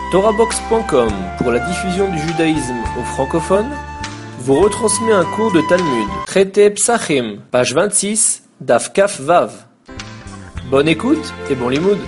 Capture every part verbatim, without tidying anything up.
Torahbox point com, pour la diffusion du judaïsme aux francophones, vous retransmet un cours de Talmud, traité Psachim, page vingt-six, Daf Kaf Vav. Bonne écoute et bon limoud.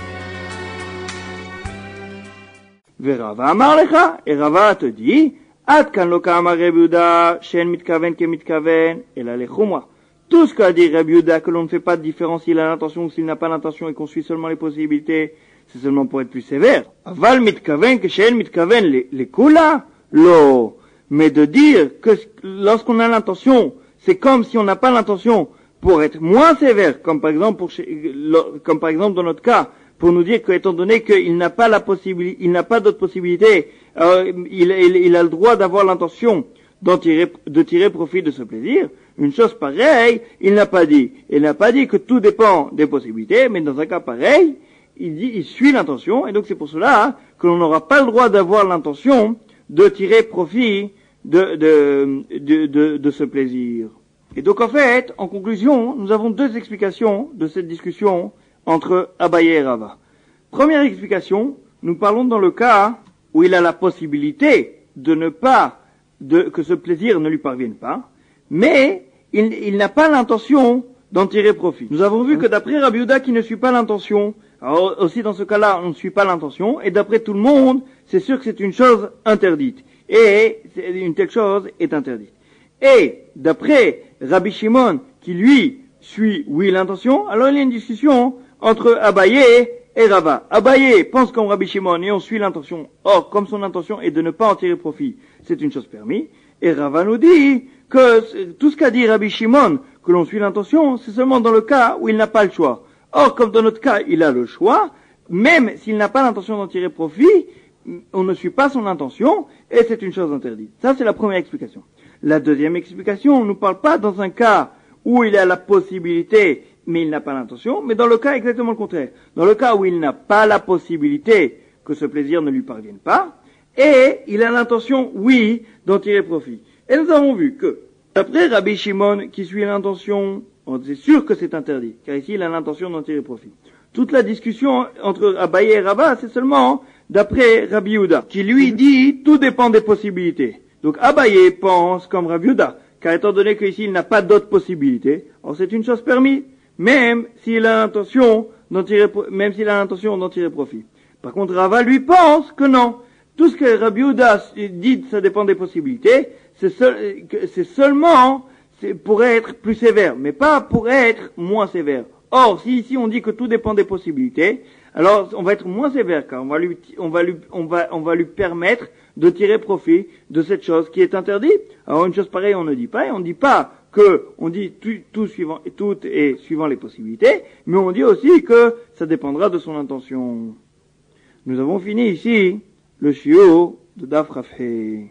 ורבה אמר לך, רבה te dit, עד כאן לא כאמר רבי יהודה, שאין מתכוון כמתכוון, אלא לחומרה. Tout ce qu'a dit Rabbi Yehuda, que l'on ne fait pas de différence s'il a l'intention ou s'il n'a pas l'intention et qu'on suit seulement les possibilités, c'est seulement pour être plus sévère. Aval mitkaven que she'en mitkaven les kula, lo. Mais de dire que lorsqu'on a l'intention, c'est comme si on n'a pas l'intention pour être moins sévère, comme par exemple pour, comme par exemple dans notre cas, pour nous dire qu'étant donné qu'il n'a pas la possibilité, il n'a pas d'autre possibilité, euh, il, il, il a le droit d'avoir l'intention d'en tirer, de tirer profit de ce plaisir. Une chose pareille, il n'a pas dit. Il n'a pas dit que tout dépend des possibilités, mais dans un cas pareil, il dit, il suit l'intention, et donc c'est pour cela que l'on n'aura pas le droit d'avoir l'intention de tirer profit de, de, de, de, de ce plaisir. Et donc en fait, en conclusion, nous avons deux explications de cette discussion entre Abaye et Rava. Première explication, nous parlons dans le cas où il a la possibilité de ne pas, de, que ce plaisir ne lui parvienne pas, mais il, il n'a pas l'intention d'en tirer profit. Nous avons vu que d'après Rabbi Yehuda qui ne suit pas l'intention, alors aussi dans ce cas-là, on ne suit pas l'intention, et d'après tout le monde, c'est sûr que c'est une chose interdite. Et une telle chose est interdite. Et d'après Rabbi Shimon, qui lui suit oui l'intention, alors il y a une discussion entre Abaye et Rava. Abaye pense comme Rabbi Shimon et on suit l'intention. Or, comme son intention est de ne pas en tirer profit, c'est une chose permise. Et Rava nous dit que tout ce qu'a dit Rabbi Shimon, que l'on suit l'intention, c'est seulement dans le cas où il n'a pas le choix. Or, comme dans notre cas, il a le choix, même s'il n'a pas l'intention d'en tirer profit, on ne suit pas son intention, et c'est une chose interdite. Ça, c'est la première explication. La deuxième explication, on ne nous parle pas dans un cas où il a la possibilité, mais il n'a pas l'intention, mais dans le cas exactement le contraire. Dans le cas où il n'a pas la possibilité que ce plaisir ne lui parvienne pas, et il a l'intention, oui, d'en tirer profit. Et nous avons vu que, d'après Rabbi Shimon, qui suit l'intention, on est sûr que c'est interdit, car ici il a l'intention d'en tirer profit. Toute la discussion entre Abaye et Rava, c'est seulement d'après Rabbi Yehuda, qui lui dit, tout dépend des possibilités. Donc Abaye pense comme Rabbi Yehuda, car étant donné qu'ici il n'a pas d'autres possibilités, alors c'est une chose permise, même s'il a l'intention d'en tirer, même s'il a l'intention d'en tirer profit. Par contre, Rava lui pense que non. Tout ce que Rabbi Yehuda dit, ça dépend des possibilités, c'est, seul, c'est seulement c'est pour être plus sévère, mais pas pour être moins sévère. Or, si ici on dit que tout dépend des possibilités, alors on va être moins sévère, car on va lui, on va lui, on va, on va lui permettre de tirer profit de cette chose qui est interdite. Alors une chose pareille, on ne dit pas, et on ne dit pas que, on dit tout, tout suivant, tout est suivant les possibilités, mais on dit aussi que ça dépendra de son intention. Nous avons fini ici le shiur de Daf Rafhe.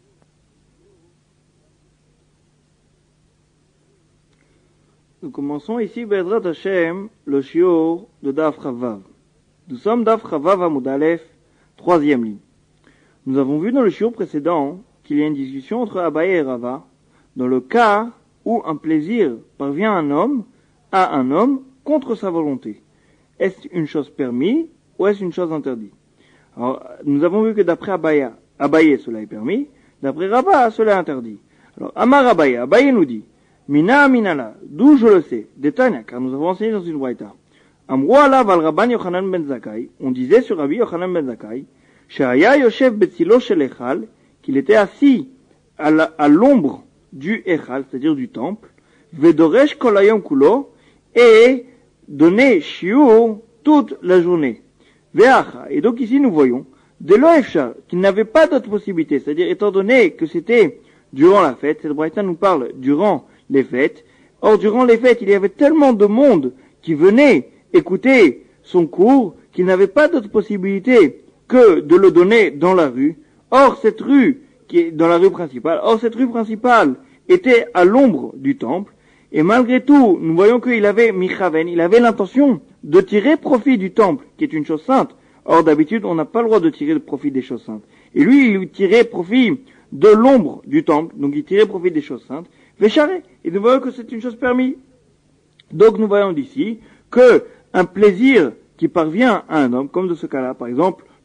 Nous commençons ici, Be'ezrat Hashem, le shiur de Daf Chavav. Nous sommes Daf Chavav Amud Aleph, troisième ligne. Nous avons vu dans le shiur précédent qu'il y a une discussion entre Abaye et Rava dans le cas où un plaisir parvient à un homme, à un homme contre sa volonté. Est-ce une chose permise ou est-ce une chose interdite? Alors, nous avons vu que d'après Abaye, Abaye cela est permis, d'après Rava cela est interdit. Alors, Amar Abaye, Abaye nous dit, Mina minala, d'où je le sais, Détania, car nous avons enseigné dans une braïta. Amro alav al Rabban Yochanan ben Zakkai, on disait sur Rabbi Yochanan ben Zakkai, Shaya Yoshev betzilo shel Echal, qu'il était assis à, la, à l'ombre du Echal, c'est-à-dire du temple, Vedoresh kol hayom kulo, et donnait shiur toute la journée. Veacha, et donc ici nous voyons, de l'Oefshar, qu'il n'avait pas d'autre possibilité, c'est-à-dire étant donné que c'était durant la fête, cette braïta nous parle durant les fêtes. Or, durant les fêtes, il y avait tellement de monde qui venait écouter son cours qu'il n'avait pas d'autre possibilité que de le donner dans la rue. Or, cette rue, qui est dans la rue principale, or, cette rue principale était à l'ombre du temple, et malgré tout, nous voyons qu'il avait michaven, il avait l'intention de tirer profit du temple, qui est une chose sainte. Or, d'habitude, on n'a pas le droit de tirer le profit des choses saintes. Et lui, il tirait profit de l'ombre du temple, donc il tirait profit des choses saintes, Vécharé. Et nous voyons que c'est une chose permise. Donc nous voyons d'ici que un plaisir qui parvient à un homme, comme de ce cas-là, par exemple,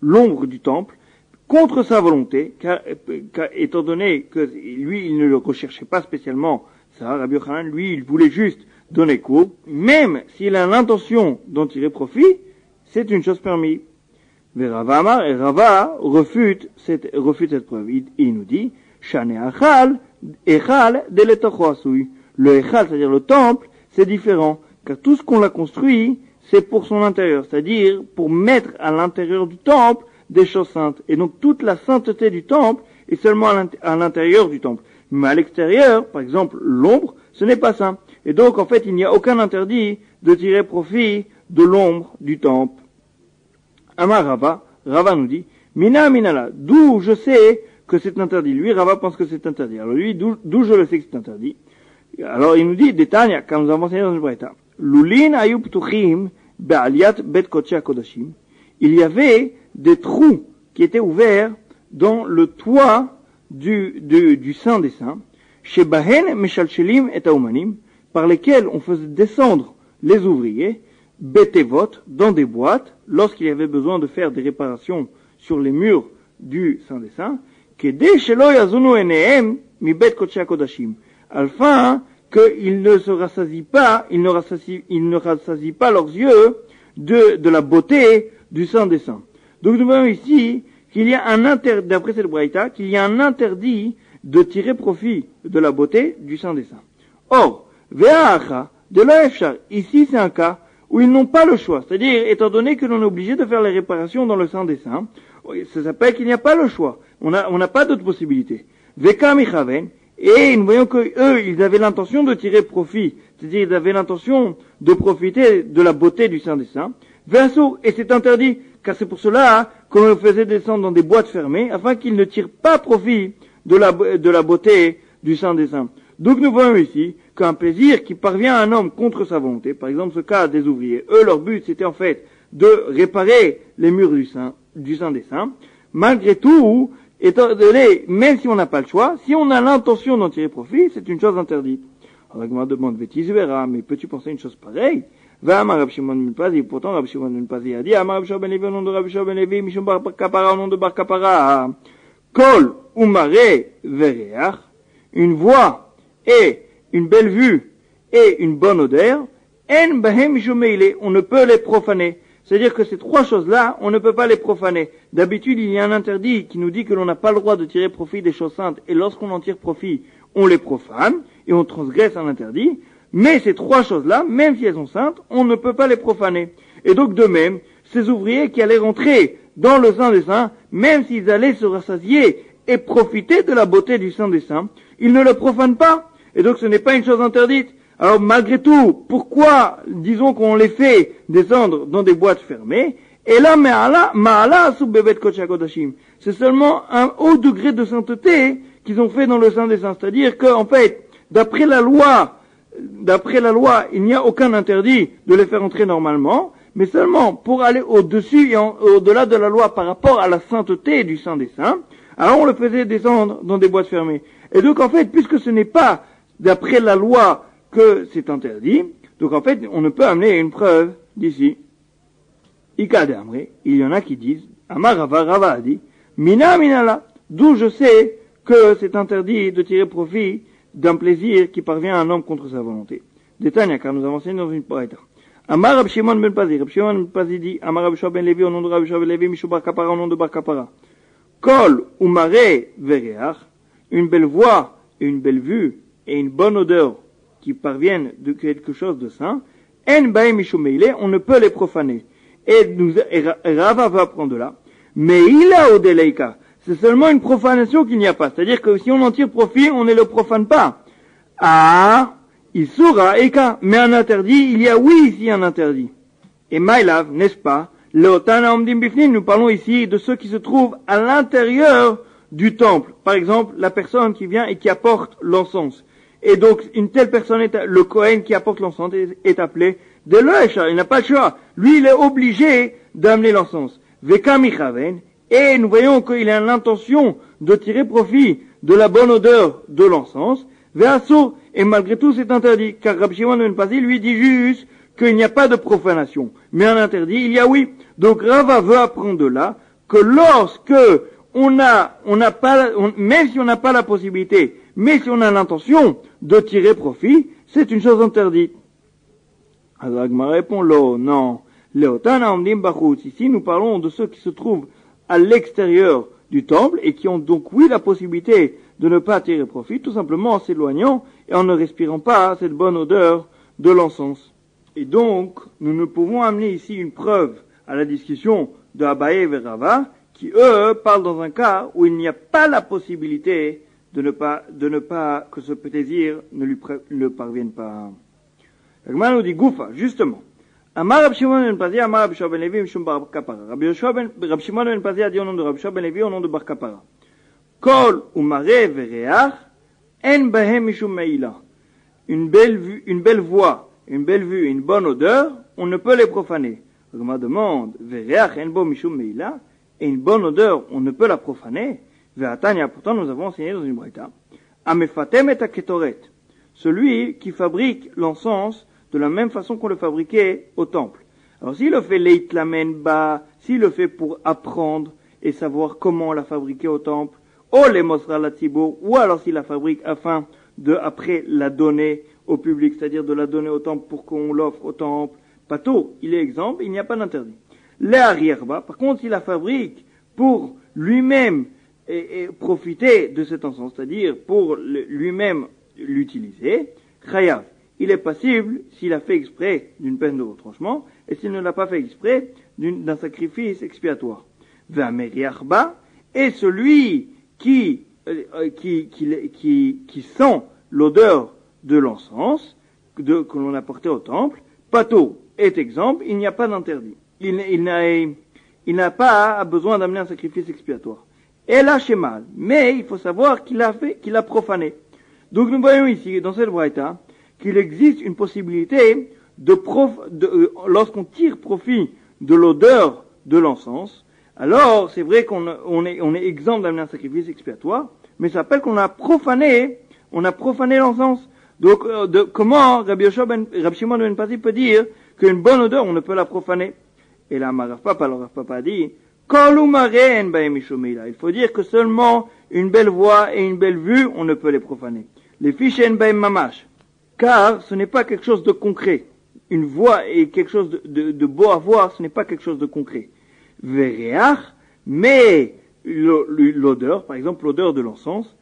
l'ombre du temple, contre sa volonté, car, car étant donné que lui, il ne le recherchait pas spécialement, ça, Rabbi Yochanan, lui, il voulait juste donner cours, même s'il a l'intention d'en tirer profit, c'est une chose permise. Mais Rava Amar, et Rava refute cette, refute cette preuve. Il, il nous dit, Shane Achal, Echal, Deletocho Asui. Le Echal, c'est-à-dire le temple, c'est différent, car tout ce qu'on l'a construit, c'est pour son intérieur, c'est-à-dire pour mettre à l'intérieur du temple des choses saintes. Et donc toute la sainteté du temple est seulement à l'intérieur du temple. Mais à l'extérieur, par exemple, l'ombre, ce n'est pas saint. Et donc, en fait, il n'y a aucun interdit de tirer profit de l'ombre du temple. Amar Rava, Rava nous dit, Mina Minala, d'où je sais que c'est interdit. Lui, Rava pense que c'est interdit. Alors lui, d'où, d'où je le sais que c'est interdit. Alors il nous dit, Détania, comme nous avons enseigné dans le Braïta, Lulin ayu ptuchim be'aliat bet kodesh kodashim. Il y avait des trous qui étaient ouverts dans le toit du, du, du Saint des Saints, chez Bahen Meshalchelim et Aumanim, par lesquels on faisait descendre les ouvriers, Betevot, dans des boîtes, lorsqu'il y avait besoin de faire des réparations sur les murs du Saint des Saints, Kedei shelo yazunu enehem mi bet kodesh kodashim, afin qu'ils ne se rassasient pas, ils ne rassasient, ils ne rassasient pas leurs yeux de, de la beauté du Saint des Saints. Donc nous voyons ici qu'il y a un interdit, d'après cette braïta, qu'il y a un interdit de tirer profit de la beauté du Saint des Saints. Or, ve'acha, de l'Efchar, ici c'est un cas où ils n'ont pas le choix, c'est-à-dire, étant donné que l'on est obligé de faire les réparations dans le Saint des Saints, ça s'appelle qu'il n'y a pas le choix, on n'a on n'a pas d'autre possibilité. Ve'ka michaven, et nous voyons que eux, ils avaient l'intention de tirer profit, c'est-à-dire ils avaient l'intention de profiter de la beauté du Saint des Saints. Ve'asur, et c'est interdit, car c'est pour cela qu'on le faisait descendre dans des boîtes fermées, afin qu'ils ne tirent pas profit de la, de la beauté du Saint des Saints. Donc nous voyons ici qu'un plaisir qui parvient à un homme contre sa volonté, par exemple ce cas des ouvriers, eux leur but c'était en fait de réparer les murs du Saint, du Saint des Saints, malgré tout, étant donné, même si on n'a pas le choix, si on a l'intention d'en tirer profit, c'est une chose interdite. Alors je me demande, mais peux-tu penser une chose pareille? Va Amar Rab Shimon ben Pazi, pourtant Rab Shimon ben Pazi a dit, Amar Rab Shimon ben Levi, au nom de Rab Shimon ben Levi, Mishum Bar Kapara, au nom de Bar Kapara, Kol Umare Vereach, une voix et une belle vue et une bonne odeur, En Bahem Mishum Meile, on ne peut les profaner. C'est-à-dire que ces trois choses-là, on ne peut pas les profaner. D'habitude, il y a un interdit qui nous dit que l'on n'a pas le droit de tirer profit des choses saintes, et lorsqu'on en tire profit, on les profane, et on transgresse un interdit. Mais ces trois choses-là, même si elles sont saintes, on ne peut pas les profaner. Et donc de même, ces ouvriers qui allaient rentrer dans le Saint des Saints, même s'ils allaient se rassasier et profiter de la beauté du Saint des Saints, ils ne le profanent pas. Et donc ce n'est pas une chose interdite. Alors malgré tout, pourquoi disons qu'on les fait descendre dans des boîtes fermées? Et là, ma'ala sous bebet kodesh kodashim. C'est seulement un haut degré de sainteté qu'ils ont fait dans le Saint des Saints. C'est-à-dire qu'en fait, d'après la loi, d'après la loi, il n'y a aucun interdit de les faire entrer normalement, mais seulement pour aller au-dessus et en, au-delà de la loi par rapport à la sainteté du Saint des Saints, alors on le faisait descendre dans des boîtes fermées. Et donc en fait, puisque ce n'est pas d'après la loi que c'est interdit, donc en fait, on ne peut amener une preuve d'ici. Ika de Amré, il y en a qui disent, Amar Rava, Rava a dit, Mina Minala, d'où je sais que c'est interdit de tirer profit d'un plaisir qui parvient à un homme contre sa volonté. Détail, car nous avons enseigné dans une paraître. Amar Rab Shimon ben Pazi, Rab Shimon ben Pazi dit, Amar Rab Shimon ben Levi, au nom de Rab Shimon ben Levi, Mishou Bar Kapara, au nom de Bar Kapara. Kol ou maré vereach, une belle voix, et une belle vue, et une bonne odeur qui parviennent de quelque chose de saint, en bae Mishou Meile, on ne peut les profaner. Et nous, et Rava va apprendre de là. Mais il a au deleika. C'est seulement une profanation qu'il n'y a pas. C'est-à-dire que si on en tire profit, on ne le profane pas. Ah, il saura, eka. Mais un interdit, il y a oui ici un interdit. Et Maïlav, n'est-ce pas? Leotana omdim bifnim, nous parlons ici de ceux qui se trouvent à l'intérieur du temple. Par exemple, la personne qui vient et qui apporte l'encens. Et donc, une telle personne est, le Kohen qui apporte l'encens est, est appelé de l'Echa. Il n'a pas le choix. Lui, il est obligé d'amener l'encens. Veka michaven. Et nous voyons qu'il a l'intention de tirer profit de la bonne odeur de l'encens. Veasso. Et malgré tout, c'est interdit. Car Rabbi Shimon ben Pazi lui dit juste qu'il n'y a pas de profanation. Mais un interdit, il y a oui. Donc, Rava veut apprendre de là que lorsque on a, on n'a pas, on, même si on n'a pas la possibilité, mais si on a l'intention de tirer profit, c'est une chose interdite. Alors Agma répond, lo, non. Leotana omdim bachutz. Ici, nous parlons de ceux qui se trouvent à l'extérieur du temple et qui ont donc, oui, la possibilité de ne pas tirer profit, tout simplement en s'éloignant et en ne respirant pas cette bonne odeur de l'encens. Et donc, nous ne pouvons amener ici une preuve à la discussion de Abaye et Rava, qui eux parlent dans un cas où il n'y a pas la possibilité de ne pas, de ne pas, que ce plaisir ne lui pré- ne parvienne pas. L'Agma nous dit Goufa, justement. Amar Rab Shimon ben Pazi, Amar Rab Yoshua ben Levi, Mishum Bar Kapara. Rab Yoshua ben, Rab Shimon ben Pazi a dit au nom de Rab Yoshua ben Levi, au nom de Bar Kapara. Kol umare vereach, en bahem mishum meila. Une belle vue, une belle voix, une belle vue, une bonne odeur, on ne peut les profaner. L'Agma demande, vereach en bo mishum meila, et une bonne odeur, on ne peut la profaner. Ve'atanya, pourtant nous avons enseigné dans une braïta. Amefatem et aketoret. Celui qui fabrique l'encens de la même façon qu'on le fabriquait au temple. Alors s'il le fait leitlamen ba, s'il le fait pour apprendre et savoir comment la fabriquer au temple, o le mosra la tzibour, ou alors s'il la fabrique afin de après la donner au public, c'est-à-dire de la donner au temple pour qu'on l'offre au temple, pato, il est exempt, il n'y a pas d'interdit. Le arrière-bas, par contre, s'il la fabrique pour lui-même et, et profiter de cet encens, c'est-à-dire pour le, lui-même l'utiliser, chayav, il est passible s'il a fait exprès d'une peine de retranchement et s'il ne l'a pas fait exprès d'une, d'un sacrifice expiatoire. V'ameriachba, et celui qui, euh, qui, qui, qui, qui sent l'odeur de l'encens de, que l'on a porté au temple, pato est exemple, il n'y a pas d'interdit. Il, il, n'a, il n'a pas besoin d'amener un sacrifice expiatoire. Et là, chez mal. Mais il faut savoir qu'il a fait, qu'il a profané. Donc nous voyons ici, dans cette braïta, qu'il existe une possibilité de prof, de, euh, lorsqu'on tire profit de l'odeur de l'encens, alors c'est vrai qu'on on est, on est exempt d'amener un sacrifice expiatoire, mais ça s'appelle qu'on a profané, on a profané l'encens. Donc, euh, de, comment Rabbi Yoshua ben, Rabbi Shimon ben Pazi peut dire qu'une bonne odeur, on ne peut la profaner? Et là, Rav Papa, le Rav Papa dit, il faut dire que seulement une belle voix et une belle vue, on ne peut les profaner. Les fiches en baim mamash, car ce n'est pas quelque chose de concret. Une voix et quelque chose de, de, de beau à voir, ce n'est pas quelque chose de concret. Vereach, mais l'odeur, par exemple l'odeur de l'encens,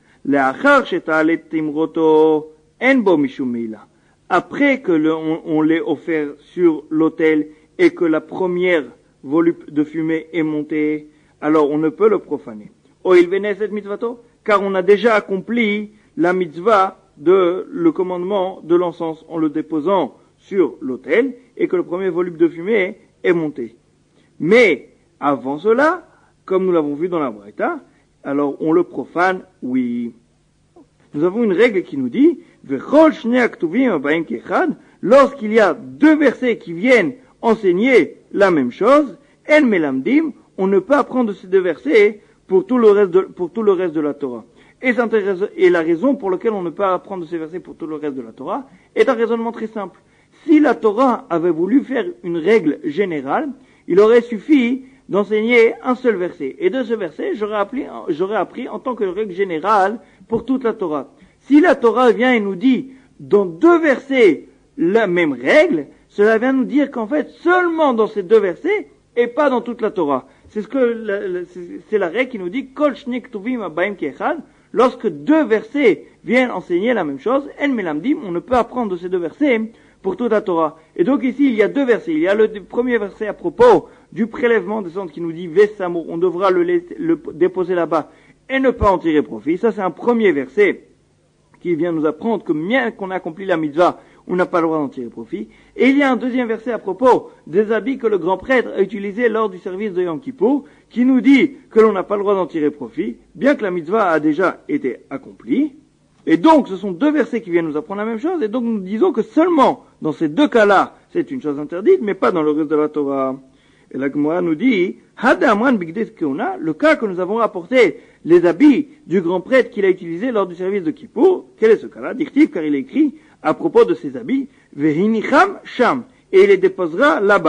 après que le, on, on l'ait offert sur l'autel et que la première volume de fumée est montée, alors on ne peut le profaner. Oh, il venait cette mitzvato, car on a déjà accompli la mitzvah de le commandement de l'encens en le déposant sur l'autel et que le premier volume de fumée est monté. Mais avant cela, comme nous l'avons vu dans la braïta, alors on le profane, oui. Nous avons une règle qui nous dit, lorsqu'il y a deux versets qui viennent enseigner la même chose, en melamdim, on ne peut apprendre ces deux versets pour tout le reste de, pour tout le reste de la Torah. Et, et la raison pour laquelle on ne peut pas apprendre ces versets pour tout le reste de la Torah est un raisonnement très simple. Si la Torah avait voulu faire une règle générale, il aurait suffi d'enseigner un seul verset. Et de ce verset, j'aurais appris, j'aurais appris en tant que règle générale pour toute la Torah. Si la Torah vient et nous dit dans deux versets la même règle, cela vient nous dire qu'en fait, seulement dans ces deux versets, et pas dans toute la Torah. C'est ce que, la, c'est, c'est la règle qui nous dit, Kol shni ktuvim abaim kechad, lorsque deux versets viennent enseigner la même chose, en melamdim, on ne peut apprendre de ces deux versets pour toute la Torah. Et donc ici, il y a deux versets. Il y a le premier verset à propos du prélèvement des cendres qui nous dit, Vesamur, on devra le, laisser, le déposer là-bas et ne pas en tirer profit. Ça, c'est un premier verset qui vient nous apprendre que bien qu'on a accompli la mitzvah, on n'a pas le droit d'en tirer profit. Et il y a un deuxième verset à propos des habits que le grand prêtre a utilisés lors du service de Yom Kippour, qui nous dit que l'on n'a pas le droit d'en tirer profit, bien que la mitzvah a déjà été accomplie. Et donc, ce sont deux versets qui viennent nous apprendre la même chose, et donc nous disons que seulement dans ces deux cas-là, c'est une chose interdite, mais pas dans le reste de la Torah. Et la Gemara nous dit, Hadamran bigdes keuna, le cas que nous avons rapporté les habits du grand prêtre qu'il a utilisé lors du service de Kippour, quel est ce cas-là? Dit-il, car il écrit à propos de ses habits, Vehinicham sham, et il les déposera là-bas.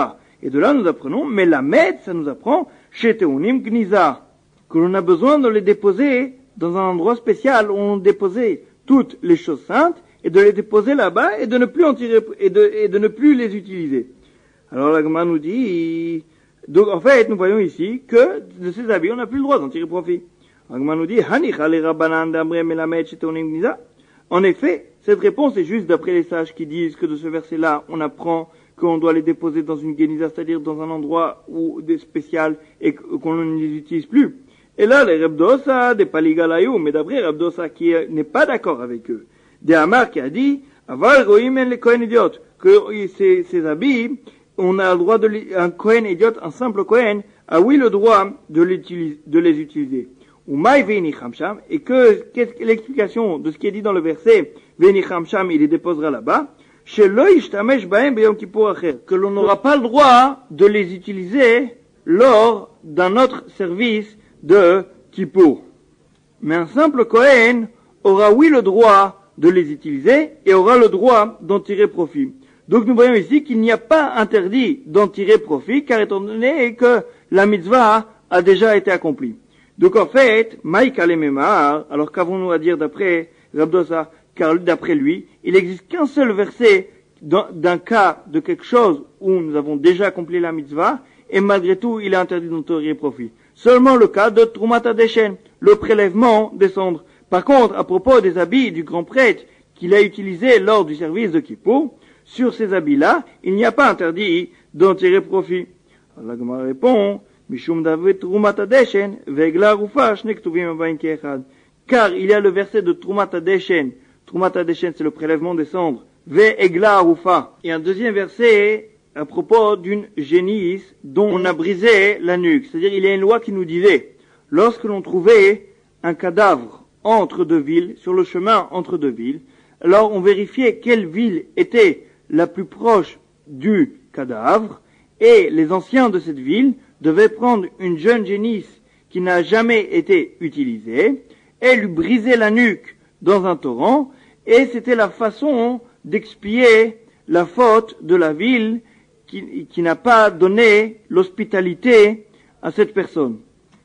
Et de là, nous apprenons, mais la med, ça nous apprend, chez Teunim Gniza, que l'on a besoin de les déposer dans un endroit spécial où on déposait toutes les choses saintes, et de les déposer là-bas, et de ne plus en tirer, et de, et de ne plus les utiliser. Alors la Gemara nous dit, donc en fait, nous voyons ici que de ces habits, on n'a plus le droit d'en tirer profit. La Gemara nous dit, Hanicha le Rabbanan d'Amre Melamed chez Teunim Gniza. En effet, cette réponse est juste d'après les sages qui disent que de ce verset-là, on apprend qu'on doit les déposer dans une guéniza, c'est-à-dire dans un endroit où des spécial et qu'on ne les utilise plus. Et là, les Rebdosa, des Paligalayou, mais d'après Rebdosa qui n'est pas d'accord avec eux, des Hamar qui a dit, Aval Goïmen les Kohen idiotes, que ces, ces habits, on a le droit de les, un Kohen idiote, un simple Kohen, a oui le droit de, l'utiliser, de les utiliser. Ou Maï Veini Chamsham, et que, qu'est-ce que l'explication de ce qui est dit dans le verset, Veini Chamsham, il les déposera là-bas, chez l'Oïch Tamesh Baem Beyom Kippour Acher, que l'on n'aura pas le droit de les utiliser lors d'un autre service de Kippour. Mais un simple Kohen aura oui le droit de les utiliser et aura le droit d'en tirer profit. Donc nous voyons ici qu'il n'y a pas interdit d'en tirer profit, car étant donné que la mitzvah a déjà été accomplie. Donc en fait, Maïka le Memar, alors qu'avons-nous à dire d'après Rabdosa, car d'après lui, il n'existe qu'un seul verset d'un cas de quelque chose où nous avons déjà accompli la mitzvah, et malgré tout, il est interdit d'en tirer profit. Seulement le cas de Trumat HaDeshen, le prélèvement des cendres. Par contre, à propos des habits du grand prêtre qu'il a utilisés lors du service de Kippour, sur ces habits-là, il n'y a pas interdit d'en tirer profit. Alors la Gemara répond, Mishum David Trumat HaDeshen, Ve'egla Rufa, Shne Ktuvim Abayin Ke'echad. Car il y a le verset de Trumat HaDeshen. Trumat HaDeshen, c'est le prélèvement des cendres. Ve'egla Rufa. Et un deuxième verset à propos d'une génisse dont on a brisé la nuque. C'est-à-dire, il y a une loi qui nous disait, lorsque l'on trouvait un cadavre entre deux villes, sur le chemin entre deux villes, alors on vérifiait quelle ville était la plus proche du cadavre, et les anciens de cette ville devaient prendre une jeune génisse qui n'a jamais été utilisée, et lui briser la nuque dans un torrent, et c'était la façon d'expier la faute de la ville qui, qui n'a pas donné l'hospitalité à cette personne.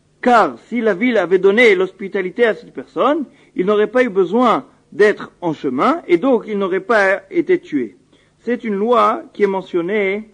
Car si la ville avait donné l'hospitalité à cette personne, il n'aurait pas eu besoin d'être en chemin, et donc il n'aurait pas été tué. C'est une loi qui est mentionnée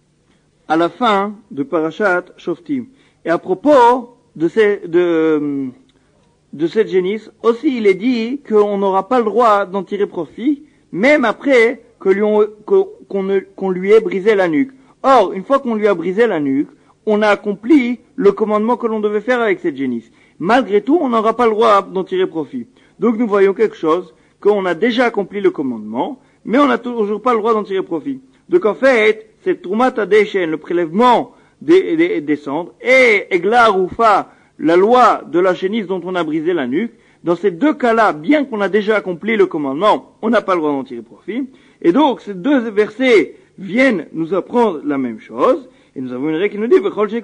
à la fin de Parashat Shoftim. Et à propos de, ces, de, de cette génisse, aussi il est dit qu'on n'aura pas le droit d'en tirer profit, même après que lui on, qu'on, qu'on, qu'on lui ait brisé la nuque. Or, une fois qu'on lui a brisé la nuque, on a accompli le commandement que l'on devait faire avec cette génisse. Malgré tout, on n'aura pas le droit d'en tirer profit. Donc nous voyons quelque chose, qu'on a déjà accompli le commandement, mais on n'a toujours pas le droit d'en tirer profit. Donc en fait, c'est Trumat HaDeshen, le prélèvement des, des, des cendres, et Egla Rufa, la loi de la génisse dont on a brisé la nuque. Dans ces deux cas-là, bien qu'on a déjà accompli le commandement, on n'a pas le droit d'en tirer profit. Et donc, ces deux versets viennent nous apprendre la même chose. Et nous avons une règle qui nous dit,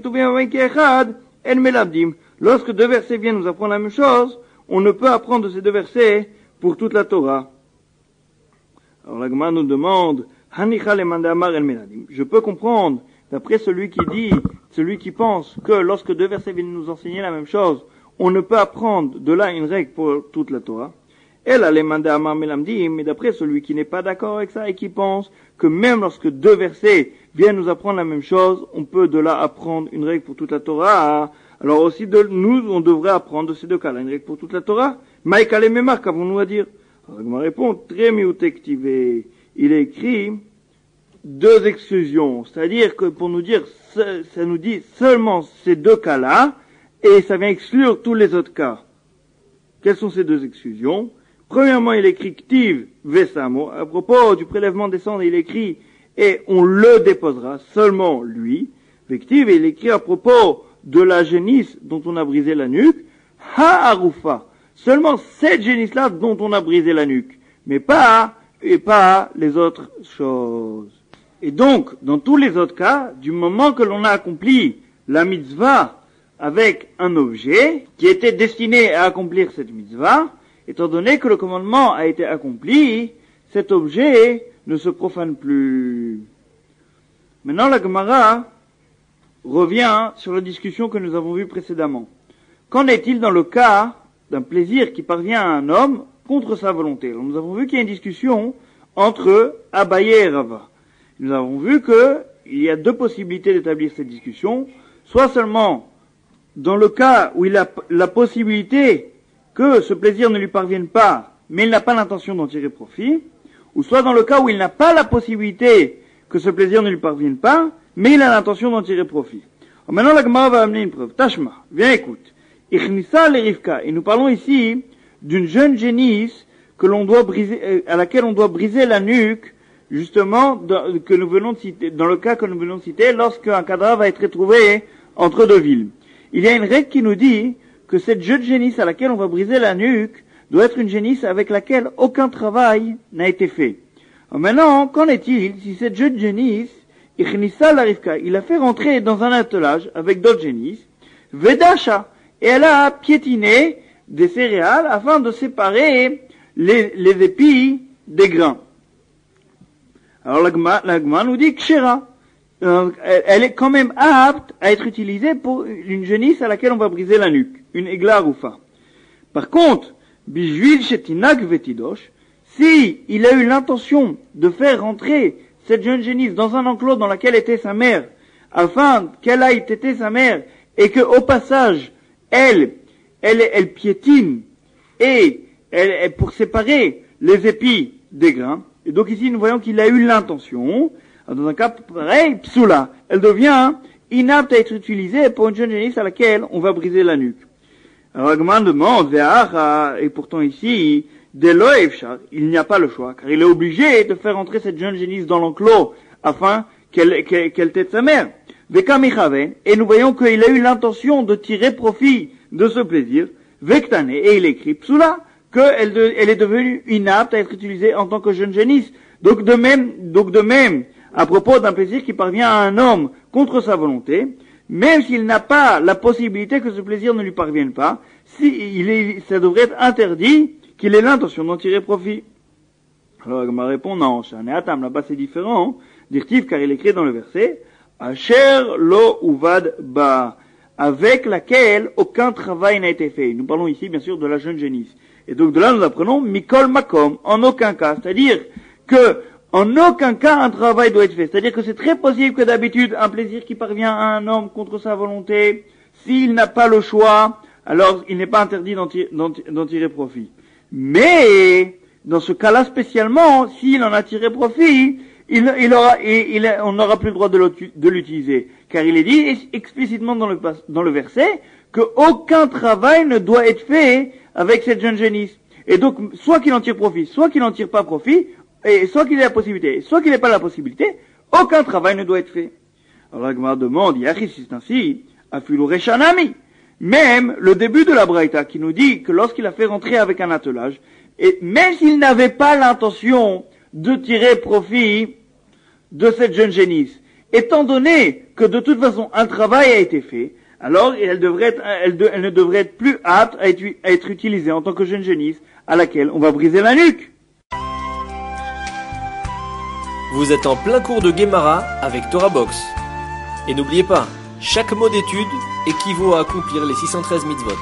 lorsque deux versets viennent nous apprendre la même chose, on ne peut apprendre de ces deux versets pour toute la Torah. Alors la Gemara nous demande, je peux comprendre, d'après celui qui dit, celui qui pense que lorsque deux versets viennent nous enseigner la même chose, on ne peut apprendre de là une règle pour toute la Torah. Elle a les mandats Amar Melamdim, mais d'après celui qui n'est pas d'accord avec ça et qui pense que même lorsque deux versets viennent nous apprendre la même chose, on peut de là apprendre une règle pour toute la Torah. Alors aussi de nous, on devrait apprendre de ces deux cas-là une règle pour toute la Torah. Maïka le Memar, qu'avons-nous à dire? Alors, je me réponds, très miutektivé. Il est écrit deux exclusions, c'est-à-dire que pour nous dire, ça nous dit seulement ces deux cas-là, et ça vient exclure tous les autres cas. Quelles sont ces deux exclusions? Premièrement, il écrit Ktiv Vesamo. À propos du prélèvement des cendres, il écrit et on le déposera, seulement lui. Vektiv, il écrit à propos de la génisse dont on a brisé la nuque, Ha-Arufa. Seulement cette génisse-là dont on a brisé la nuque. Mais pas, et pas les autres choses. Et donc, dans tous les autres cas, du moment que l'on a accompli la mitzvah avec un objet qui était destiné à accomplir cette mitzvah, étant donné que le commandement a été accompli, cet objet ne se profane plus. Maintenant, la Gemara revient sur la discussion que nous avons vue précédemment. Qu'en est-il dans le cas d'un plaisir qui parvient à un homme contre sa volonté? Alors, nous avons vu qu'il y a une discussion entre Abaye et Rava. Nous avons vu qu'il y a deux possibilités d'établir cette discussion, soit seulement dans le cas où il a la possibilité que ce plaisir ne lui parvienne pas, mais il n'a pas l'intention d'en tirer profit, ou soit dans le cas où il n'a pas la possibilité que ce plaisir ne lui parvienne pas, mais il a l'intention d'en tirer profit. Alors maintenant, la Gemara va amener une preuve. Tashma, viens écoute. Ichnissa le Rivka, et nous parlons ici d'une jeune génisse que l'on doit briser, à laquelle on doit briser la nuque, justement, dans, que nous venons de citer, dans le cas que nous venons de citer, lorsqu'un cadavre va être retrouvé entre deux villes. Il y a une règle qui nous dit que cette jeune génisse à laquelle on va briser la nuque doit être une génisse avec laquelle aucun travail n'a été fait. Alors maintenant, qu'en est-il si cette jeune génisse, Ichnissa la Rivka, il a fait rentrer dans un attelage avec d'autres génisses, Vedasha, et elle a piétiné des céréales afin de séparer les, les épis des grains. Alors la Gemara nous dit Kshera. Euh, elle est quand même apte à être utilisée pour une génisse à laquelle on va briser la nuque, une égla roufa. Par contre, Bijvil Shetinak Vetidosh, si il a eu l'intention de faire rentrer cette jeune génisse dans un enclos dans lequel était sa mère, afin qu'elle aille téter sa mère, et que au passage, elle, elle, elle piétine, et elle, elle, pour séparer les épis des grains, et donc ici nous voyons qu'il a eu l'intention. Dans un cas pareil, psoula, elle devient inapte à être utilisée pour une jeune génisse à laquelle on va briser la nuque. Alors, Agman demande, et pourtant ici, il n'y a pas le choix, car il est obligé de faire entrer cette jeune génisse dans l'enclos, afin qu'elle, qu'elle, qu'elle tête sa mère. Et nous voyons qu'il a eu l'intention de tirer profit de ce plaisir, Vektane, et il écrit, psoula, qu'elle de, elle est devenue inapte à être utilisée en tant que jeune génisse. Donc de même, donc de même, à propos d'un plaisir qui parvient à un homme contre sa volonté, même s'il n'a pas la possibilité que ce plaisir ne lui parvienne pas, si il est, ça devrait être interdit qu'il ait l'intention d'en tirer profit. Alors, ma réponse, non, Shaneatam, là-bas c'est différent, dirtif, car il est écrit dans le verset, Asher lo uvad ba, avec laquelle aucun travail n'a été fait. Nous parlons ici, bien sûr, de la jeune génisse. Et donc, de là, nous apprenons, Mikol Makom, en aucun cas, c'est-à-dire que, en aucun cas, un travail doit être fait. C'est-à-dire que c'est très possible que d'habitude, un plaisir qui parvient à un homme contre sa volonté, s'il n'a pas le choix, alors il n'est pas interdit d'en tirer, d'en, d'en tirer profit. Mais, dans ce cas-là spécialement, s'il en a tiré profit, il, il aura, il, il, on n'aura plus le droit de, de l'utiliser. Car il est dit explicitement dans le, dans le verset qu'aucun travail ne doit être fait avec cette jeune génisse. Et donc, soit qu'il en tire profit, soit qu'il n'en tire pas profit, et soit qu'il ait la possibilité, soit qu'il n'ait pas la possibilité, aucun travail ne doit être fait. Alors la Gemara demande, Yachi, si c'est ainsi, Afilu Reshanami. Même le début de la Braïta qui nous dit que lorsqu'il a fait rentrer avec un attelage, et même s'il n'avait pas l'intention de tirer profit de cette jeune génisse, étant donné que de toute façon un travail a été fait, alors elle devrait être, elle, de, elle ne devrait être plus apte à être, à être utilisée en tant que jeune génisse à laquelle on va briser la nuque. Vous êtes en plein cours de Gemara avec Torah Box. Et n'oubliez pas, chaque mot d'étude équivaut à accomplir les six cent treize mitzvot.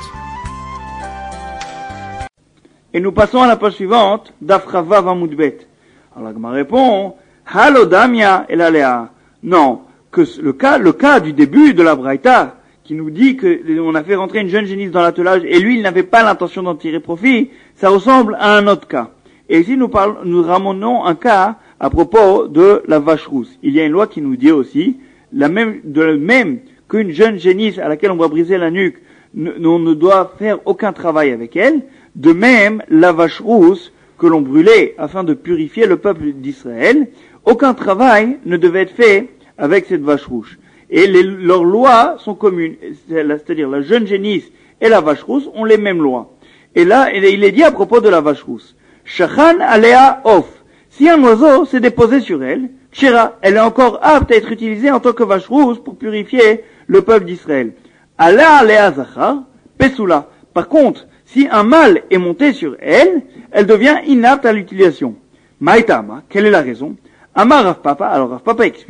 Et nous passons à la page suivante, d'Afrava Vamoudbet. Alors la Gemara répond, Halo Damia el Alea. Non, que le cas, le cas du début de la Braïta, qui nous dit que on a fait rentrer une jeune génisse dans l'attelage et lui il n'avait pas l'intention d'en tirer profit, ça ressemble à un autre cas. Et ici nous parlons, nous ramenons un cas à propos de la vache rousse. Il y a une loi qui nous dit aussi, la même, de même qu'une jeune génisse à laquelle on va briser la nuque, on ne doit faire aucun travail avec elle, de même la vache rousse que l'on brûlait afin de purifier le peuple d'Israël, aucun travail ne devait être fait avec cette vache rouge. Et les, leurs lois sont communes, c'est-à-dire la jeune génisse et la vache rousse ont les mêmes lois. Et là, il est dit à propos de la vache rousse, Shachan alea of. Si un oiseau s'est déposé sur elle, Kshera, elle est encore apte à être utilisée en tant que vache rousse pour purifier le peuple d'Israël. Ala alea zachar, pesula. Par contre, si un mâle est monté sur elle, elle devient inapte à l'utilisation. Maïtama, quelle est la raison? Amar Rav Papa, alors Rav Papa explique,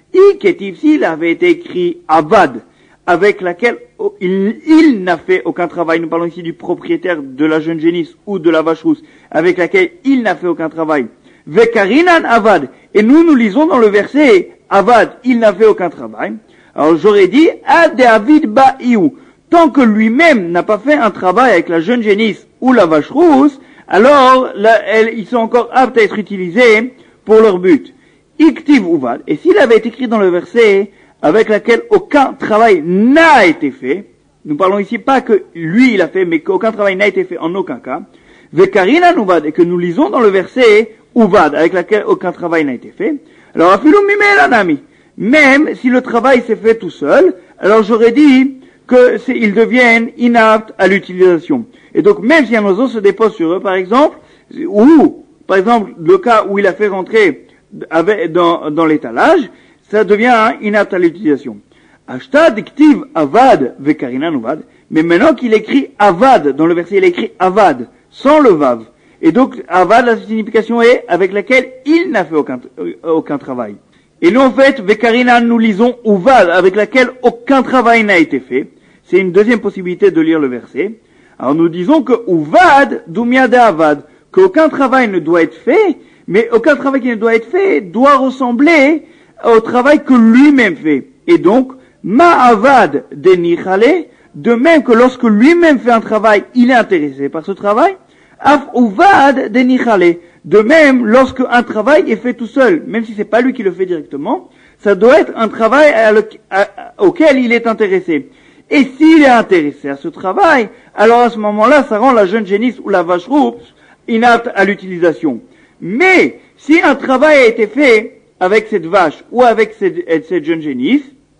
I ketiv, s'il avait été écrit avad, avec laquelle il, il n'a fait aucun travail, nous parlons ici du propriétaire de la jeune génisse ou de la vache rousse, avec laquelle il n'a fait aucun travail. Vekarinan avad, et nous nous lisons dans le verset avad, il n'a fait aucun travail. Alors j'aurais dit ad David ba'iou, tant que lui-même n'a pas fait un travail avec la jeune génisse ou la vache rousse, alors là, elles, ils sont encore aptes à être utilisés pour leur but. Iktiv uvad, et s'il avait été écrit dans le verset avec laquelle aucun travail n'a été fait, nous parlons ici pas que lui il a fait, mais qu'aucun travail n'a été fait en aucun cas, Vekarina uvad, et que nous lisons dans le verset uvad, avec laquelle aucun travail n'a été fait, alors afilu mimelanami, même si le travail s'est fait tout seul, alors j'aurais dit que c'est, ils deviennent inaptes à l'utilisation. Et donc, même si un oiseau se dépose sur eux, par exemple, ou, par exemple, le cas où il a fait rentrer avec, dans, dans l'étalage, ça devient inapte à l'utilisation. Ashtad iktiv avad vekarina nuvad, mais maintenant qu'il écrit avad, dans le verset il écrit avad, sans le vav. Et donc, avad, la signification est avec laquelle il n'a fait aucun, aucun travail. Et nous, en fait, vekarina, nous lisons uvad, avec laquelle aucun travail n'a été fait. C'est une deuxième possibilité de lire le verset. Alors nous disons que uvad dumia de avad, qu'aucun travail ne doit être fait, mais aucun travail qui ne doit être fait doit ressembler au travail que lui-même fait. Et donc, ma avad de nichale, de même que lorsque lui-même fait un travail, il est intéressé par ce travail, af uvad de nichale, de même lorsque un travail est fait tout seul, même si c'est pas lui qui le fait directement, ça doit être un travail à le, à, à, auquel il est intéressé. Et s'il est intéressé à ce travail, alors à ce moment-là, ça rend la jeune génisse ou la vache rousse inapte à l'utilisation. Mais, si un travail a été fait avec cette vache ou avec cette, cette jeune génisse,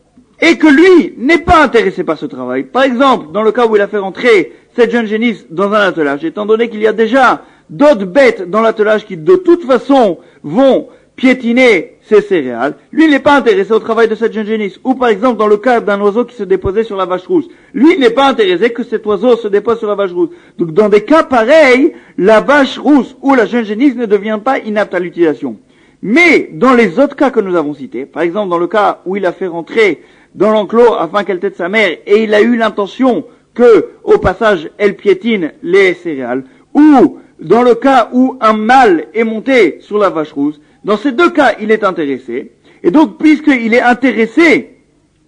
et que lui n'est pas intéressé par ce travail, par exemple, dans le cas où il a fait rentrer cette jeune génisse dans un attelage, étant donné qu'il y a déjà d'autres bêtes dans l'attelage qui de toute façon vont piétiner ces céréales, lui n'est pas intéressé au travail de cette jeune génisse. Ou par exemple dans le cas d'un oiseau qui se déposait sur la vache rousse, lui n'est pas intéressé que cet oiseau se dépose sur la vache rousse. Donc dans des cas pareils, la vache rousse ou la jeune génisse ne devient pas inapte à l'utilisation. Mais dans les autres cas que nous avons cités, par exemple dans le cas où il a fait rentrer dans l'enclos afin qu'elle tête sa mère et il a eu l'intention que au passage elle piétine les céréales, ou dans le cas où un mâle est monté sur la vache rousse, dans ces deux cas, il est intéressé. Et donc, puisqu'il est intéressé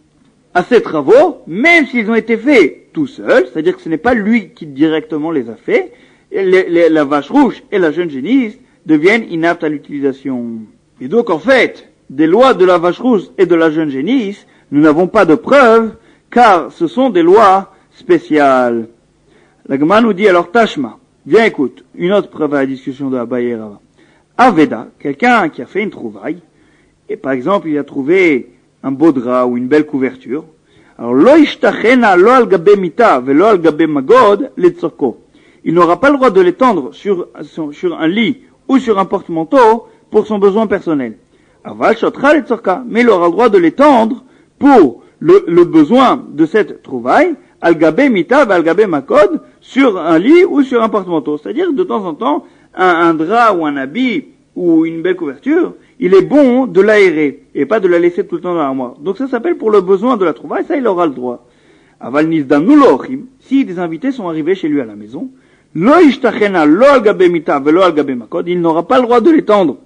à ces travaux, même s'ils ont été faits tout seul, c'est-à-dire que ce n'est pas lui qui directement les a faits, les, les, la vache rouge et la jeune génisse deviennent inaptes à l'utilisation. Et donc, en fait, des lois de la vache rouge et de la jeune génisse, nous n'avons pas de preuves, car ce sont des lois spéciales. La Gemara nous dit alors, Tashma, viens écoute, une autre preuve à la discussion de Abaye et Rava. Aveda, quelqu'un qui a fait une trouvaille, et par exemple il a trouvé un beau drap ou une belle couverture, alors lo ishtachena lo al gabe mita ve lo al gabe magod letzorko. Il n'aura pas le droit de l'étendre sur, sur, sur un lit ou sur un porte-manteau pour son besoin personnel. Aval shotra letzorka, mais il aura le droit de l'étendre pour le, le besoin de cette trouvaille, al gabe mita ve al gabe magod, sur un lit ou sur un porte-manteau. C'est-à-dire de temps en temps, Un, un drap ou un habit ou une belle couverture, il est bon de l'aérer et pas de la laisser tout le temps dans l'armoire. Donc ça s'appelle pour le besoin de la trouvaille, ça il aura le droit. Aval nisdan nu lo ochim, si des invités sont arrivés chez lui à la maison, lo ishtachena lo al gabe mita ve lo al gabe makod, il n'aura pas le droit de l'étendre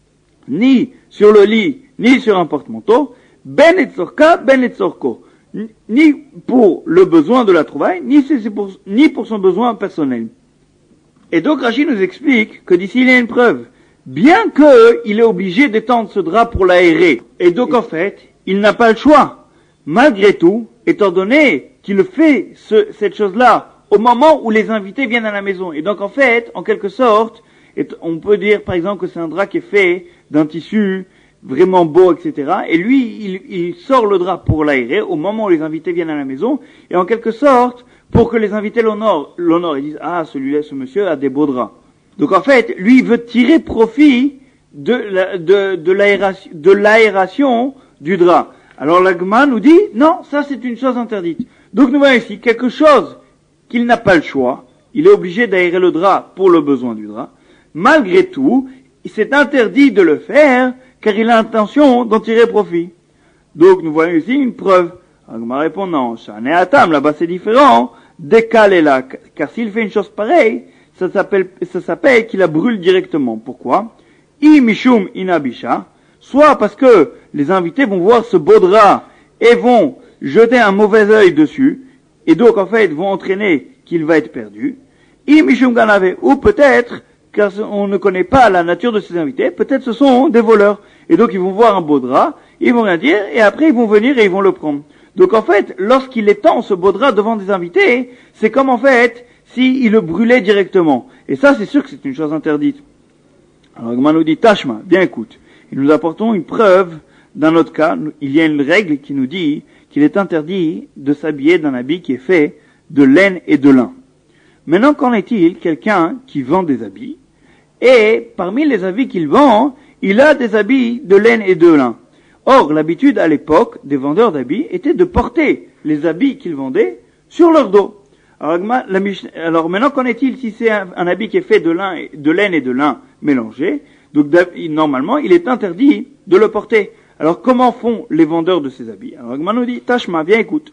ni sur le lit ni sur un porte-manteau, ben etzorka ben etzorko, ni pour le besoin de la trouvaille ni pour, ni pour son besoin personnel. Et donc Rashi nous explique que d'ici il y a une preuve, bien qu'il est obligé d'étendre ce drap pour l'aérer. Et donc en fait, il n'a pas le choix. Malgré tout, étant donné qu'il fait ce, cette chose-là au moment où les invités viennent à la maison. Et donc en fait, en quelque sorte, on peut dire par exemple que c'est un drap qui est fait d'un tissu vraiment beau, et cetera. Et lui, il, il sort le drap pour l'aérer au moment où les invités viennent à la maison. Et en quelque sorte, pour que les invités l'honorent, l'honorent, ils disent, ah, celui-là, ce monsieur a des beaux draps. Donc en fait, lui, il veut tirer profit de, la, de, de, l'aération, de l'aération du drap. Alors la Gemara nous dit, non, ça c'est une chose interdite. Donc nous voyons ici quelque chose qu'il n'a pas le choix, il est obligé d'aérer le drap pour le besoin du drap. Malgré tout, il s'est interdit de le faire, car il a l'intention d'en tirer profit. Donc nous voyons ici une preuve. Agma répond non, Shane Atam, là-bas c'est différent, décalé là, car s'il fait une chose pareille, ça s'appelle, ça s'appelle qu'il la brûle directement. Pourquoi? I mishum inabisha, soit parce que les invités vont voir ce beau drap et vont jeter un mauvais œil dessus, et donc en fait vont entraîner qu'il va être perdu. I mishum ganave, ou peut-être, car on ne connaît pas la nature de ces invités, peut-être ce sont des voleurs, et donc ils vont voir un beau drap, ils vont rien dire, et après ils vont venir et ils vont le prendre. Donc en fait, lorsqu'il étend ce beau drap devant des invités, c'est comme en fait s'il le brûlait directement. Et ça, c'est sûr que c'est une chose interdite. Alors Gma nous dit, Tashma, bien écoute, et nous apportons une preuve d'un autre cas. Il y a une règle qui nous dit qu'il est interdit de s'habiller d'un habit qui est fait de laine et de lin. Maintenant, qu'en est-il? Quelqu'un qui vend des habits, et parmi les habits qu'il vend, il a des habits de laine et de lin. Or, l'habitude à l'époque des vendeurs d'habits était de porter les habits qu'ils vendaient sur leur dos. Alors, la Mishnah, alors maintenant, qu'en est-il si c'est un, un habit qui est fait de, lin, de laine et de lin mélangés? Donc normalement, il est interdit de le porter. Alors comment font les vendeurs de ces habits? Alors Agma nous dit, Tashma, viens écoute.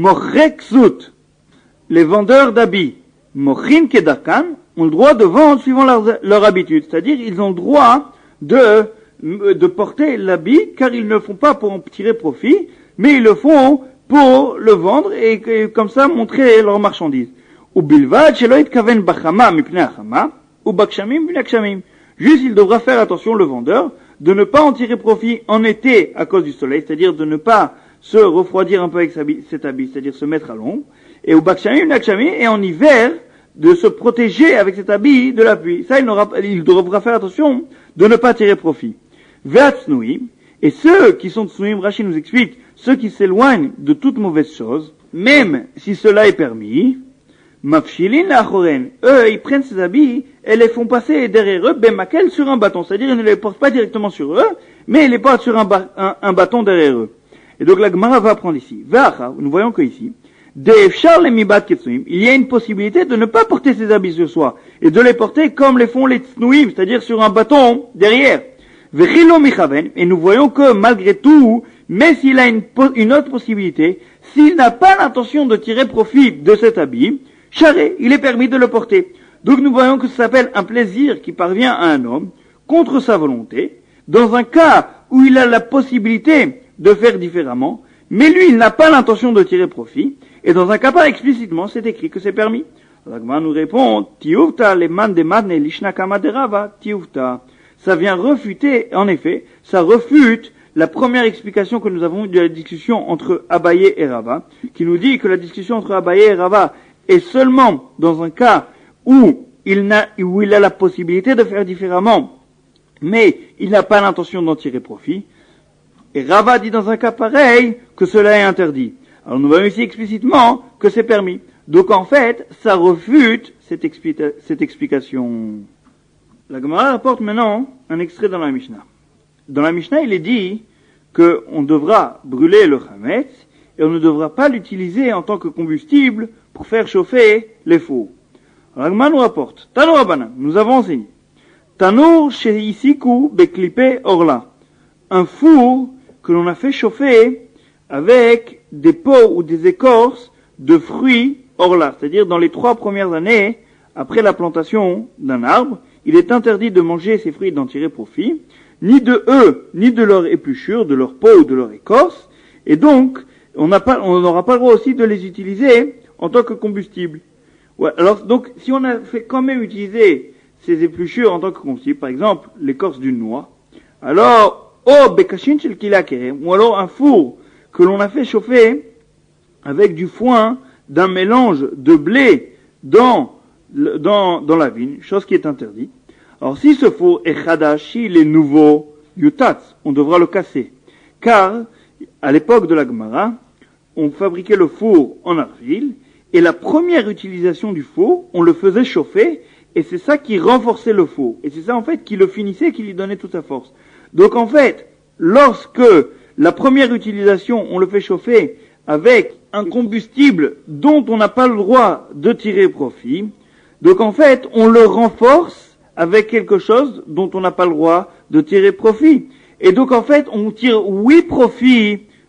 Moreksut, les vendeurs d'habits, Mochin Kedakan, ont le droit de vendre suivant leur, leur habitude. C'est-à-dire, ils ont le droit de de porter l'habit, car ils ne le font pas pour en tirer profit, mais ils le font pour le vendre et, et comme ça montrer leur marchandise. Ou bilvad shelo yitkaven bachama mipnei achama, ou bakshamim mipnei akshamim. Juste, il devra faire attention, le vendeur, de ne pas en tirer profit en été à cause du soleil, c'est-à-dire de ne pas se refroidir un peu avec cet habit, c'est-à-dire se mettre à l'ombre, et ou bakshamim mipnei akshamim, et en hiver, de se protéger avec cet habit de la pluie. Ça, il, n'aura, il devra faire attention de ne pas tirer profit. Ve'atznuim, et ceux qui sont tsnuim, Rashi nous explique, ceux qui s'éloignent de toute mauvaise chose, même si cela est permis, mafshilin la'achoren, eux, ils prennent ces habits et les font passer derrière eux, bemakel, sur un bâton. C'est-à-dire, ils ne les portent pas directement sur eux, mais ils les portent sur un, ba- un, un bâton derrière eux. Et donc, la Gemara va apprendre ici. Ve'acha, nous voyons que ici, de'efshar lemibat ketsuim, il y a une possibilité de ne pas porter ces habits sur soi, et de les porter comme les font les tsnuim, c'est-à-dire sur un bâton derrière. Et nous voyons que malgré tout, mais s'il a une, une autre possibilité, s'il n'a pas l'intention de tirer profit de cet habit, charé, il est permis de le porter. Donc nous voyons que ça s'appelle un plaisir qui parvient à un homme contre sa volonté, dans un cas où il a la possibilité de faire différemment, mais lui il n'a pas l'intention de tirer profit, et dans un cas pas explicitement c'est écrit que c'est permis. L'Agma nous répond, Tiuvta le man de madne lishna kamaderava, Tiuvta. Ça vient refuter, en effet, ça refute la première explication que nous avons eue de la discussion entre Abaye et Rava, qui nous dit que la discussion entre Abaye et Rava est seulement dans un cas où il n'a, où il a la possibilité de faire différemment, mais il n'a pas l'intention d'en tirer profit. Et Rava dit dans un cas pareil que cela est interdit. Alors nous voyons ici explicitement que c'est permis. Donc en fait, ça refute cette, expli- cette explication. La Gemara rapporte maintenant un extrait dans la Mishnah. Dans la Mishnah, il est dit qu'on devra brûler le chametz et on ne devra pas l'utiliser en tant que combustible pour faire chauffer les fours. La Gemara nous rapporte, Tanour Abanan, nous avons enseigné, Tanour sheisiku beklipe orla, un four que l'on a fait chauffer avec des peaux ou des écorces de fruits orla, c'est-à-dire dans les trois premières années après la plantation d'un arbre, il est interdit de manger ces fruits et d'en tirer profit, ni de eux, ni de leur épluchure, de leur peau ou de leur écorce, et donc, on n'a pas, on n'aura pas le droit aussi de les utiliser en tant que combustible. Ouais, alors, donc, si on a fait quand même utiliser ces épluchures en tant que combustible, par exemple, l'écorce d'une noix, alors, oh, bekashin shel kilakerem, ou alors un four que l'on a fait chauffer avec du foin d'un mélange de blé dans Dans, dans la vigne, chose qui est interdite. Alors si ce four est chadash, il est nouveau, yutatz, on devra le casser. Car, à l'époque de la Gemara, on fabriquait le four en argile, et la première utilisation du four, on le faisait chauffer, et c'est ça qui renforçait le four. Et c'est ça en fait qui le finissait, qui lui donnait toute sa force. Donc en fait, lorsque la première utilisation, on le fait chauffer avec un combustible dont on n'a pas le droit de tirer profit, donc en fait, on le renforce avec quelque chose dont on n'a pas le droit de tirer profit. Et donc en fait, on tire oui profit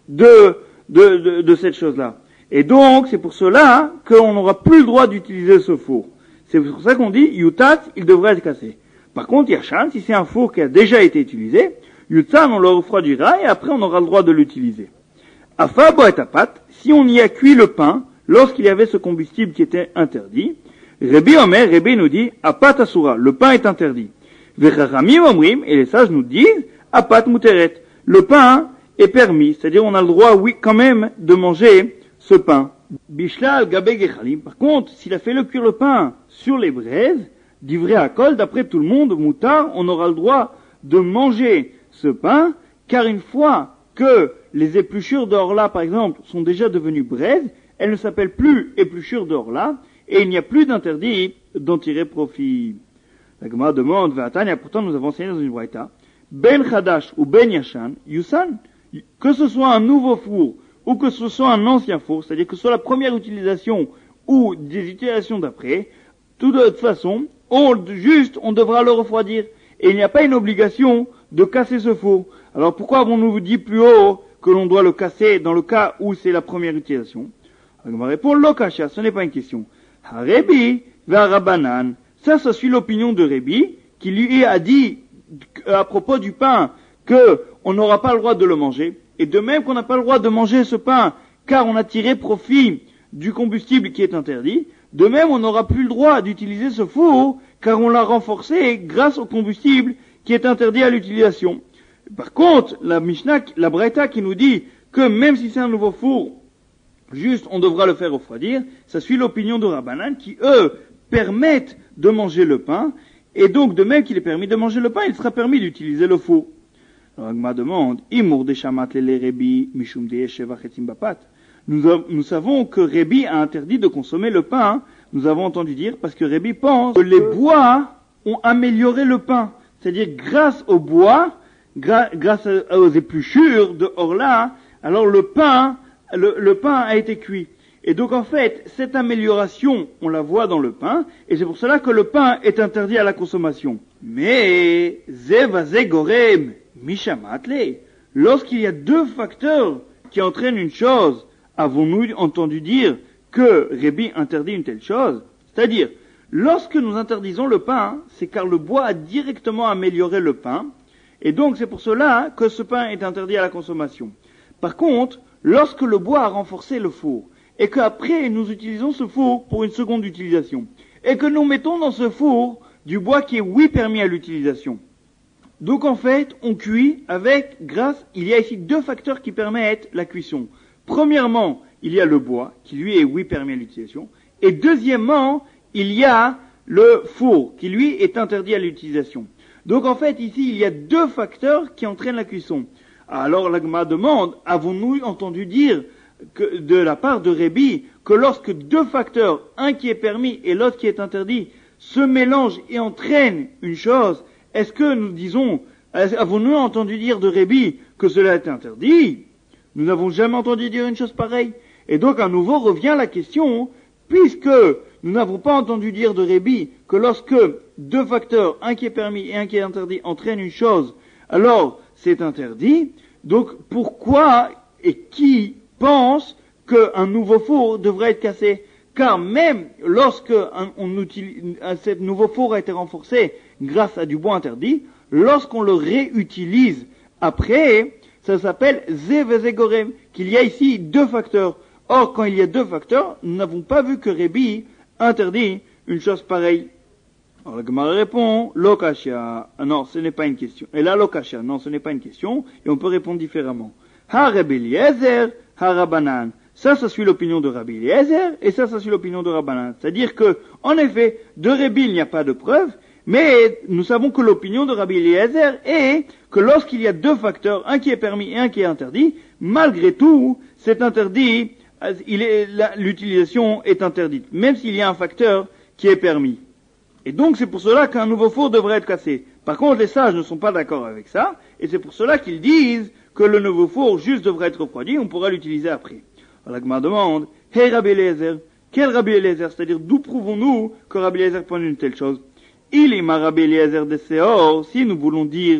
de, de, de, de cette chose-là. Et donc, c'est pour cela qu'on n'aura plus le droit d'utiliser ce four. C'est pour ça qu'on dit, yutat, il devrait être cassé. Par contre, yashan, si c'est un four qui a déjà été utilisé, yutan, on le refroidira et après on aura le droit de l'utiliser. Afa boetapat, si on y a cuit le pain, lorsqu'il y avait ce combustible qui était interdit, Rebi Omer, Rebi nous dit, apat asura, le pain est interdit. Vechachamim omrim, et les sages nous disent, apat muteret, le pain est permis, c'est-à-dire on a le droit, oui, quand même, de manger ce pain. Bishlal gabe gechalim, par contre, s'il a fait le cuire le pain sur les braises, d'ivré à col, d'après tout le monde, moutar, on aura le droit de manger ce pain, car une fois que les épluchures d'orla, par exemple, sont déjà devenues braises, elles ne s'appellent plus épluchures d'orla, et il n'y a plus d'interdit d'en tirer profit. La Gemara demande, Vatania, pourtant nous avons enseigné dans une braïta, Ben Chadash ou Ben Yashan, Yusan, que ce soit un nouveau four, ou que ce soit un ancien four, c'est-à-dire que ce soit la première utilisation, ou des utilisations d'après, de toute façon, on, juste, on devra le refroidir. Et il n'y a pas une obligation de casser ce four. Alors pourquoi avons-nous dit plus haut que l'on doit le casser dans le cas où c'est la première utilisation? On va répondre, l'okasha, ce n'est pas une question. Harebi, Varabanan. Ça, ça suit l'opinion de Rebi, qui lui a dit, à propos du pain, que on n'aura pas le droit de le manger. Et de même qu'on n'a pas le droit de manger ce pain, car on a tiré profit du combustible qui est interdit, de même on n'aura plus le droit d'utiliser ce four, car on l'a renforcé grâce au combustible qui est interdit à l'utilisation. Par contre, la Mishnah, la Braïta qui nous dit que même si c'est un nouveau four, juste on devra le faire refroidir, ça suit l'opinion de Rabbanan qui, eux, permettent de manger le pain, et donc de même qu'il est permis de manger le pain, il sera permis d'utiliser le four. Alors, Agma demande, Imour de Shamat le Rebi Mishum de Sheva Chetzim Bapat. Nous, nous savons que Rebi a interdit de consommer le pain, nous avons entendu dire, parce que Rebi pense que les bois ont amélioré le pain. C'est-à-dire, grâce au bois, gra- grâce aux épluchures de Orla, alors le pain, le, le pain a été cuit. Et donc en fait, cette amélioration, on la voit dans le pain, et c'est pour cela que le pain est interdit à la consommation. Mais, Zevazé Gorem, Mishamatle, lorsqu'il y a deux facteurs qui entraînent une chose, avons-nous entendu dire que Rebi interdit une telle chose? C'est-à-dire, lorsque nous interdisons le pain, c'est car le bois a directement amélioré le pain, et donc c'est pour cela que ce pain est interdit à la consommation. Par contre, lorsque le bois a renforcé le four, et qu'après nous utilisons ce four pour une seconde utilisation, et que nous mettons dans ce four du bois qui est oui permis à l'utilisation, donc en fait, on cuit avec, grâce, il y a ici deux facteurs qui permettent la cuisson. Premièrement, il y a le bois, qui lui est oui permis à l'utilisation, et deuxièmement, il y a le four, qui lui est interdit à l'utilisation. Donc en fait, ici, il y a deux facteurs qui entraînent la cuisson. Alors l'Agma demande, avons-nous entendu dire que, de la part de Rebi, que lorsque deux facteurs, un qui est permis et l'autre qui est interdit, se mélangent et entraînent une chose, est-ce que nous disons, avons-nous entendu dire de Rebi que cela est interdit? Nous n'avons jamais entendu dire une chose pareille. Et donc à nouveau revient la question, puisque nous n'avons pas entendu dire de Rebi que lorsque deux facteurs, un qui est permis et un qui est interdit, entraînent une chose, alors c'est interdit. Donc pourquoi et qui pense qu'un nouveau four devrait être cassé? Car même lorsque un, on utilise, ce nouveau four a été renforcé grâce à du bois interdit, lorsqu'on le réutilise après, ça s'appelle Zevezegorem, qu'il y a ici deux facteurs. Or, quand il y a deux facteurs, nous n'avons pas vu que Rebi interdit une chose pareille. Alors la Gemara répond, Lokashia, ah non, ce n'est pas une question. Et là, Lokashia, non, ce n'est pas une question, et on peut répondre différemment. Ha Rabbi Eliezer, ha Rabbanan. Ça, ça suit l'opinion de Rabbi Eliezer, et ça, ça suit l'opinion de Rabbanan. C'est-à-dire que, en effet, de Rebi, il n'y a pas de preuve, mais nous savons que l'opinion de Rabbi Eliezer est que lorsqu'il y a deux facteurs, un qui est permis et un qui est interdit, malgré tout, c'est interdit, il est, la, l'utilisation est interdite, même s'il y a un facteur qui est permis. Et donc c'est pour cela qu'un nouveau four devrait être cassé. Par contre, les sages ne sont pas d'accord avec ça, et c'est pour cela qu'ils disent que le nouveau four juste devrait être refroidi, on pourra l'utiliser après. Alors la Gemara demande, hey Rabbi Eliezer, quel Rabbi Eliezer? C'est-à-dire d'où prouvons-nous que Rabbi Eliezer prend une telle chose? Il est ma Rabbi Eliezer de Seor, si nous voulons dire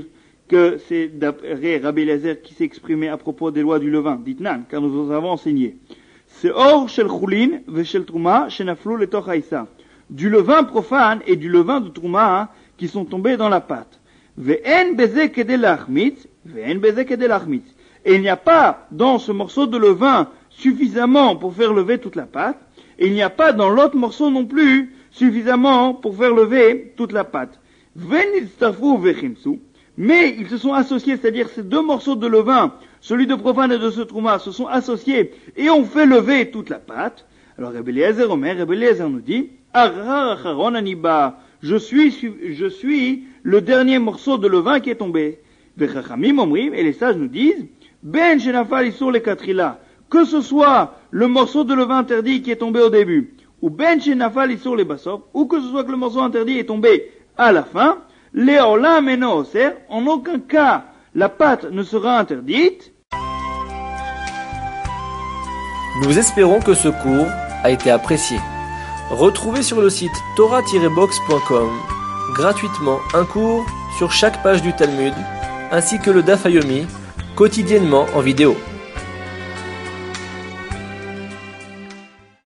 que c'est d'après Rabbi Eliezer qui s'est exprimé à propos des lois du levain, ditnan, car nous vous avons enseigné. C'est or shel chulin ve shel truma shenaflu letoch haïssa. Du levain profane et du levain de truma hein, qui sont tombés dans la pâte. Ve'en beze kedei lachmitz, ve'en beze kedei lachmitz. Et il n'y a pas dans ce morceau de levain suffisamment pour faire lever toute la pâte, et il n'y a pas dans l'autre morceau non plus suffisamment pour faire lever toute la pâte. Ve'nitztarfu ve'chimtsu. Mais ils se sont associés, c'est-à-dire ces deux morceaux de levain, celui de profane et de ce trouma, se sont associés et ont fait lever toute la pâte. Alors Rabbi Eliezer Omer, Rabbi Eliezer nous dit, Arar acharon aniba, je suis, je suis le dernier morceau de levain qui est tombé. Vechachamim omrim, et les sages nous disent, ben shenafal isur le katrila, que ce soit le morceau de levain interdit qui est tombé au début, ou ben shenafal isur le basor, ou que ce soit que le morceau interdit est tombé à la fin, Léola meno oser, en aucun cas la pâte ne sera interdite. Nous espérons que ce cours a été apprécié. Retrouvez sur le site torah tiret box point com gratuitement un cours sur chaque page du Talmud, ainsi que le Daf Yomi, quotidiennement en vidéo.